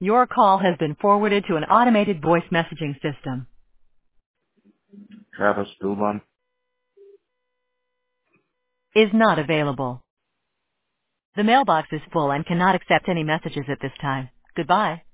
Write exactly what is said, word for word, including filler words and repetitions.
Your call has been forwarded to an automated voice messaging system. Travis Dubon. Is not available. The mailbox is full and cannot accept any messages at this time. Goodbye.